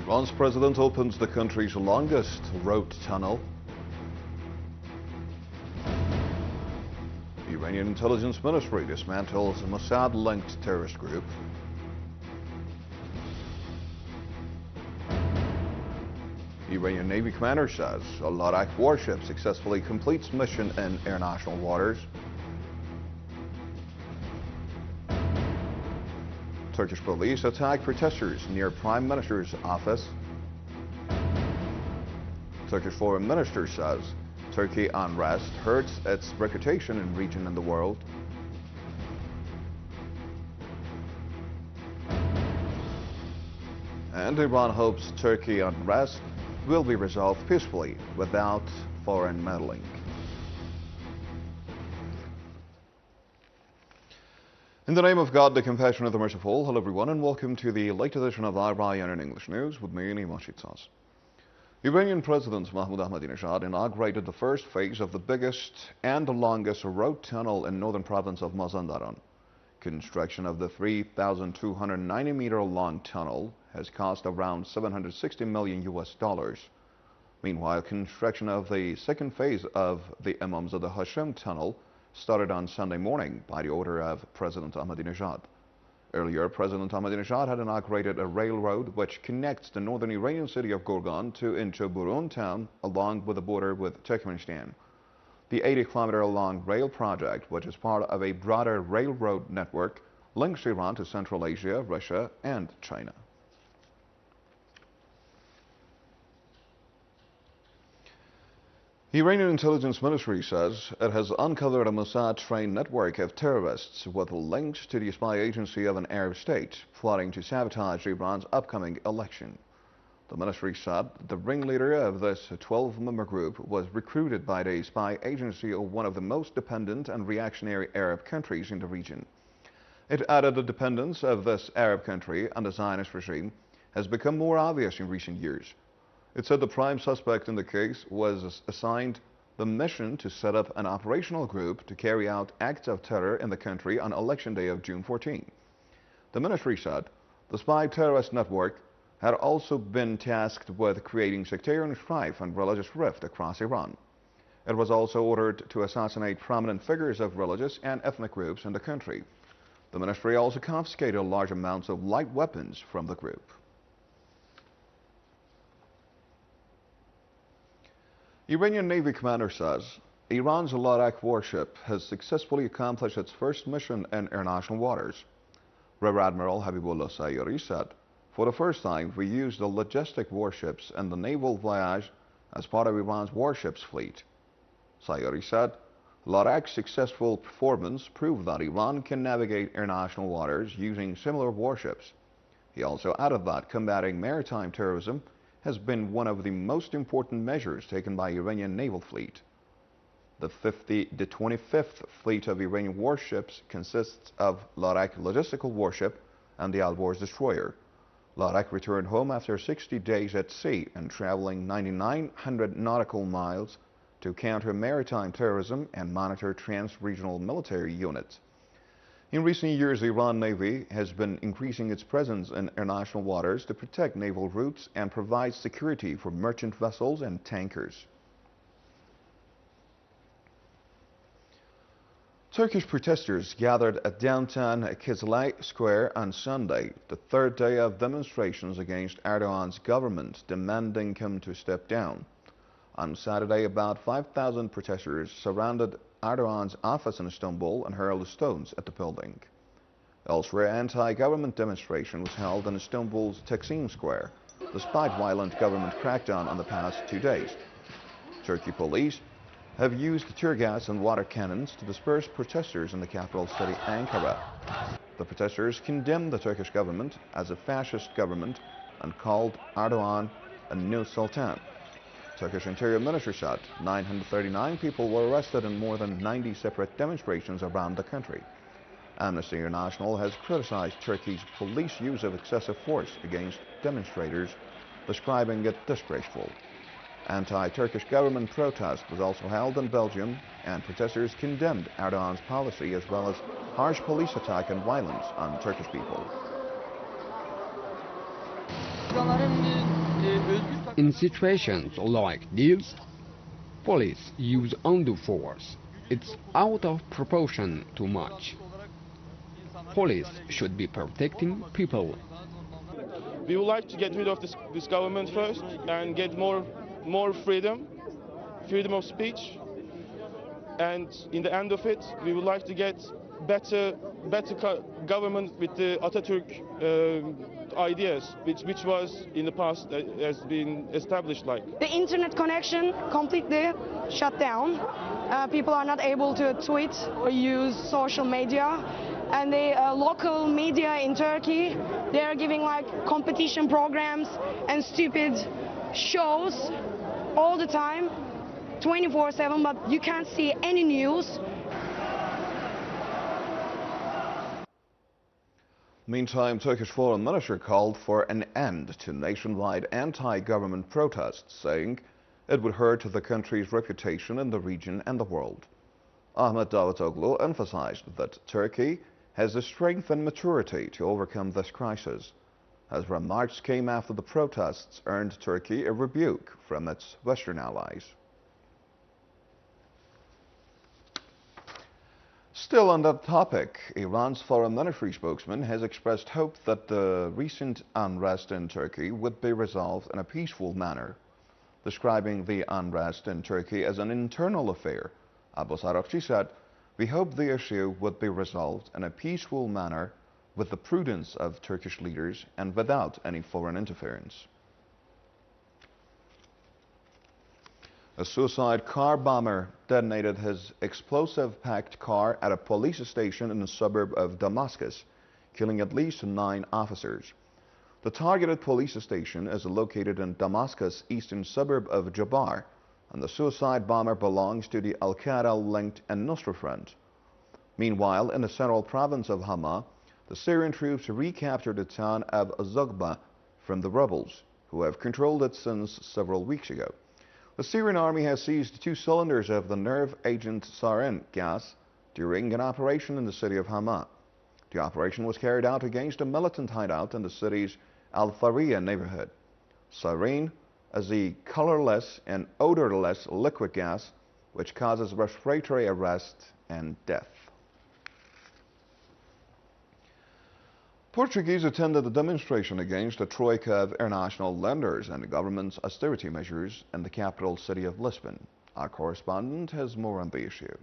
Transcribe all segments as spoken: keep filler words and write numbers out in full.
Iran's president opens the country's longest road tunnel. The Iranian intelligence ministry dismantles a Mossad-linked terrorist group. The Iranian Navy commander says a Larak warship successfully completes mission in international waters. Turkish police attack protesters near Prime Minister's office. Turkish foreign minister says Turkey unrest hurts its reputation in region and the world. And Iran hopes Turkey unrest will be resolved peacefully without foreign meddling. In the name of God, the compassionate, the merciful, hello everyone and welcome to the late edition of Iranian English News with me, Nima Shitsas. Iranian President Mahmoud Ahmadinejad inaugurated the first phase of the biggest and the longest road tunnel in northern province of Mazandaran. Construction of the three thousand two hundred ninety meter long tunnel has cost around seven hundred sixty million U S dollars. Meanwhile, construction of the second phase of the Imamzadeh Hashem tunnel started on Sunday morning by the order of President Ahmadinejad. Earlier, President Ahmadinejad had inaugurated a railroad which connects the northern Iranian city of Gorgan to Inchaburun town along with the border with Turkmenistan. The eighty kilometer long rail project, which is part of a broader railroad network, links Iran to Central Asia, Russia, and China. The Iranian intelligence ministry says it has uncovered a Mossad-trained network of terrorists with links to the spy agency of an Arab state, plotting to sabotage Iran's upcoming election. The ministry said the ringleader of this twelve member group was recruited by the spy agency of one of the most dependent and reactionary Arab countries in the region. It added the dependence of this Arab country on the Zionist regime has become more obvious in recent years. It said the prime suspect in the case was assigned the mission to set up an operational group to carry out acts of terror in the country on election day of June fourteenth. The ministry said the spy terrorist network had also been tasked with creating sectarian strife and religious rift across Iran. It was also ordered to assassinate prominent figures of religious and ethnic groups in the country. The ministry also confiscated large amounts of light weapons from the group. Iranian Navy commander says Iran's Larak warship has successfully accomplished its first mission in international waters. Rear Admiral Habibullah Sayari said, "For the first time, we used the logistic warships in the naval voyage as part of Iran's warships fleet." Sayari said, Larak's successful performance proved that Iran can navigate international waters using similar warships. He also added that combating maritime terrorism has been one of the most important measures taken by Iranian naval fleet. The, fifty, the twenty-fifth fleet of Iranian warships consists of Larak logistical warship and the Alborz destroyer. Larak returned home after sixty days at sea and traveling nine thousand nine hundred nautical miles to counter maritime terrorism and monitor trans-regional military units. In recent years, the Iran Navy has been increasing its presence in international waters to protect naval routes and provide security for merchant vessels and tankers. Turkish protesters gathered at downtown Kizilay Square on Sunday, the third day of demonstrations against Erdogan's government, demanding him to step down. On Saturday, about five thousand protesters surrounded Erdogan's office in Istanbul and hurled stones at the building. Elsewhere, anti-government demonstration was held in Istanbul's Taksim Square, despite violent government crackdown on the past two days. Turkey police have used tear gas and water cannons to disperse protesters in the capital city, Ankara. The protesters condemned the Turkish government as a fascist government and called Erdogan a new sultan. Turkish Interior Minister said nine hundred thirty-nine people were arrested in more than ninety separate demonstrations around the country. Amnesty International has criticized Turkey's police use of excessive force against demonstrators, describing it disgraceful. Anti-Turkish government protest was also held in Belgium, and protesters condemned Erdogan's policy as well as harsh police attack and violence on Turkish people. In situations like this, police use undue force. It's out of proportion too much. Police should be protecting people. We would like to get rid of this, this government first and get more, more freedom, freedom of speech. And in the end of it, we would like to get better, better government with the Atatürk uh, ideas, which, which was in the past uh, has been established like. The internet connection completely shut down. Uh, people are not able to tweet or use social media. And the uh, local media in Turkey, they are giving like competition programs and stupid shows all the time, twenty-four seven, but you can't see any news. Meantime, Turkish Foreign Minister called for an end to nationwide anti-government protests, saying it would hurt the country's reputation in the region and the world. Ahmet Davutoglu emphasized that Turkey has the strength and maturity to overcome this crisis. His remarks came after the protests earned Turkey a rebuke from its Western allies. Still on that topic, Iran's foreign ministry spokesman has expressed hope that the recent unrest in Turkey would be resolved in a peaceful manner. Describing the unrest in Turkey as an internal affair, Abbas Araghchi said, "We hope the issue would be resolved in a peaceful manner with the prudence of Turkish leaders and without any foreign interference." A suicide car bomber detonated his explosive-packed car at a police station in the suburb of Damascus, killing at least nine officers. The targeted police station is located in Damascus' eastern suburb of Jabar, and the suicide bomber belongs to the Al-Qaeda-linked Al-Nusra Front. Meanwhile, in the central province of Hama, the Syrian troops recaptured the town of Zogba from the rebels, who have controlled it since several weeks ago. The Syrian army has seized two cylinders of the nerve agent sarin gas during an operation in the city of Hama. The operation was carried out against a militant hideout in the city's Al-Thariya neighborhood. Sarin is a colorless and odorless liquid gas which causes respiratory arrest and death. Portuguese attended a demonstration against a troika of international lenders and the government's austerity measures in the capital city of Lisbon. Our correspondent has more on the issue.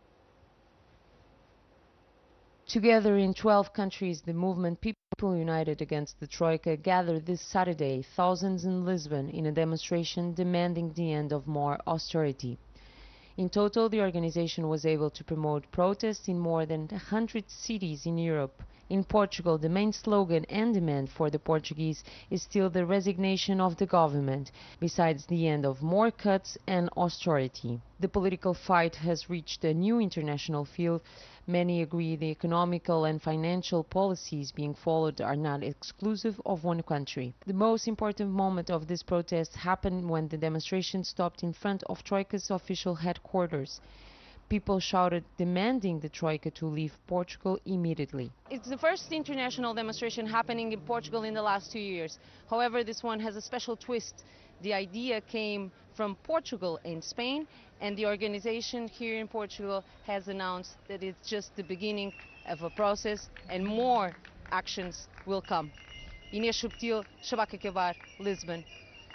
Together in twelve countries, the movement People United Against the Troika gathered this Saturday thousands in Lisbon in a demonstration demanding the end of more austerity. In total, the organization was able to promote protests in more than one hundred cities in Europe. In Portugal, the main slogan and demand for the Portuguese is still the resignation of the government, besides the end of more cuts and austerity. The political fight has reached a new international field. Many agree the economical and financial policies being followed are not exclusive of one country. The most important moment of this protest happened when the demonstration stopped in front of Troika's official headquarters. People shouted demanding the Troika to leave Portugal immediately. It's the first international demonstration happening in Portugal in the last two years. However, this one has a special twist. The idea came from Portugal and Spain, and the organization here in Portugal has announced that it's just the beginning of a process and more actions will come. Inês Subtil, Shabaka Kebar, Lisbon.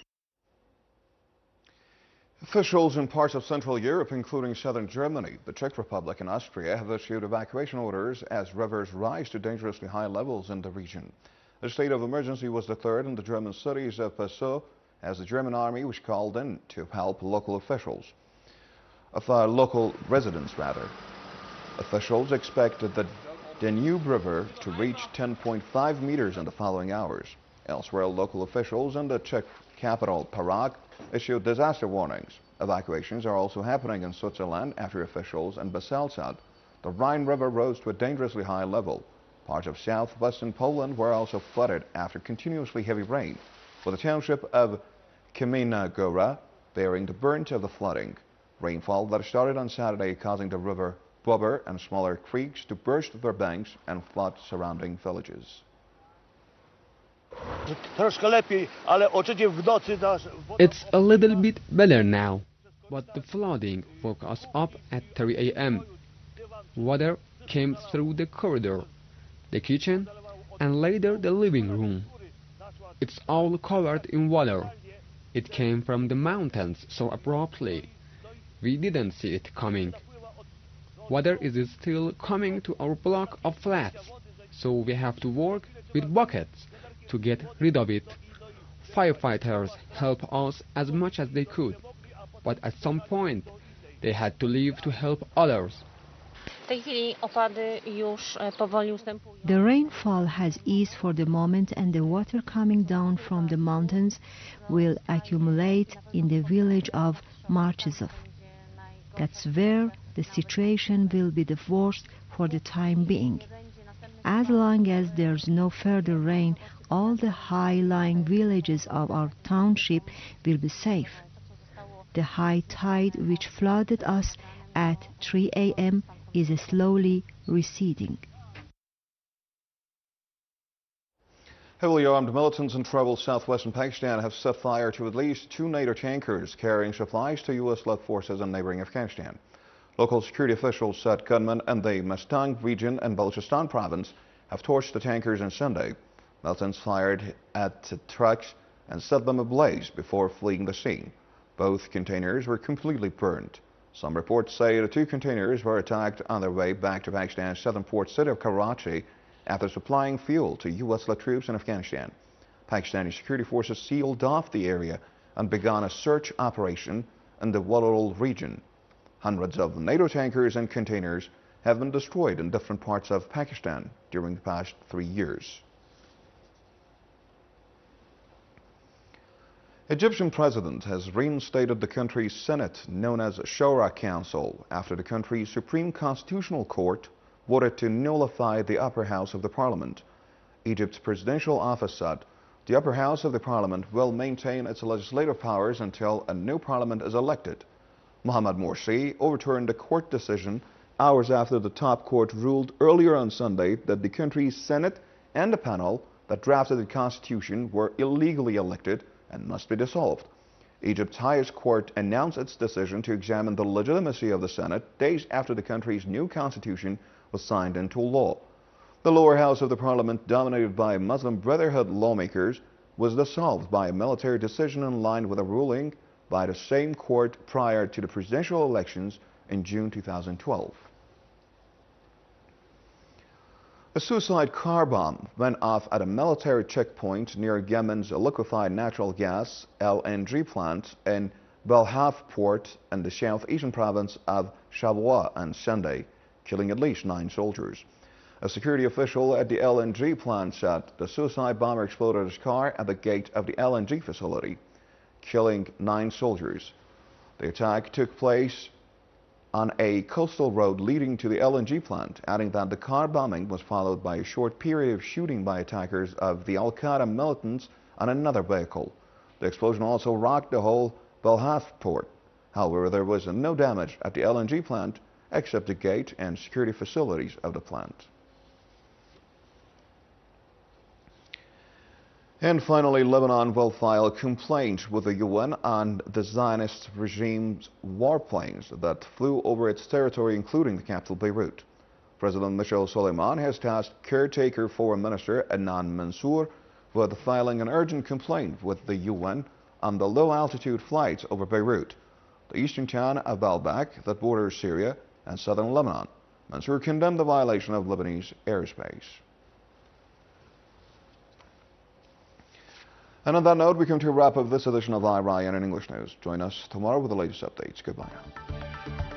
Officials in parts of Central Europe, including southern Germany, the Czech Republic and Austria, have issued evacuation orders as rivers rise to dangerously high levels in the region. A state of emergency was declared in the German cities of Passau as the German army was called in to help local officials, of uh, local residents rather. Officials expected the Danube River to reach ten point five meters in the following hours. Elsewhere, local officials in the Czech capital Prague issued disaster warnings. Evacuations are also happening in Switzerland after officials in Basel said the Rhine River rose to a dangerously high level. Parts of southwestern Poland were also flooded after continuously heavy rain, with the township of Kamienna Góra bearing the brunt of the flooding. Rainfall that started on Saturday causing the river Bober and smaller creeks to burst their banks and flood surrounding villages. It's a little bit better now, but the flooding woke us up at three A M Water came through the corridor, the kitchen, and later the living room. It's all covered in water. It came from the mountains so abruptly. We didn't see it coming. Water is still coming to our block of flats, so we have to work with buckets to get rid of it. Firefighters helped us as much as they could, but at some point they had to leave to help others. The rainfall has eased for the moment, and the water coming down from the mountains will accumulate in the village of Marchizov. That's where the situation will be the worst for the time being. As long as there's no further rain, all the high-lying villages of our township will be safe. The high tide which flooded us at three A M is slowly receding. Heavily armed militants in troubled southwestern Pakistan have set fire to at least two NATO tankers carrying supplies to U S-led forces in neighboring Afghanistan. Local security officials said gunmen in the Mustang region and Balochistan province have torched the tankers on Sunday. Militants fired at trucks and set them ablaze before fleeing the scene. Both containers were completely burned. Some reports say the two containers were attacked on their way back to Pakistan's southern port city of Karachi after supplying fuel to U S-led troops in Afghanistan. Pakistani security forces sealed off the area and began a search operation in the Wadarul region. Hundreds of NATO tankers and containers have been destroyed in different parts of Pakistan during the past three years. Egyptian president has reinstated the country's Senate, known as Shura Council, after the country's Supreme Constitutional Court voted to nullify the upper house of the parliament. Egypt's presidential office said the upper house of the parliament will maintain its legislative powers until a new parliament is elected. Mohamed Morsi overturned the court decision hours after the top court ruled earlier on Sunday that the country's Senate and the panel that drafted the constitution were illegally elected and must be dissolved. Egypt's highest court announced its decision to examine the legitimacy of the Senate days after the country's new constitution was signed into law. The lower house of the parliament, dominated by Muslim Brotherhood lawmakers, was dissolved by a military decision in line with a ruling by the same court prior to the presidential elections in June two thousand twelve. A suicide car bomb went off at a military checkpoint near Yemen's liquefied natural gas L N G plant in Belhaf port in the southeastern province of Shabwa on Sunday, killing at least nine soldiers. A security official at the L N G plant said the suicide bomber exploded his car at the gate of the L N G facility, killing nine soldiers. The attack took place on a coastal road leading to the L N G plant, adding that the car bombing was followed by a short period of shooting by attackers of the Al-Qaeda militants on another vehicle. The explosion also rocked the whole Belhaf port. However, there was no damage at the L N G plant except the gate and security facilities of the plant. And finally, Lebanon will file a complaint with the U N on the Zionist regime's warplanes that flew over its territory, including the capital Beirut. President Michel Soleiman has tasked caretaker Foreign Minister Adnan Mansour with filing an urgent complaint with the U N on the low-altitude flights over Beirut, the eastern town of Baalbek that borders Syria and southern Lebanon. Mansour condemned the violation of Lebanese airspace. And on that note, we come to a wrap up this edition of iRyan in English News. Join us tomorrow with the latest updates. Goodbye now.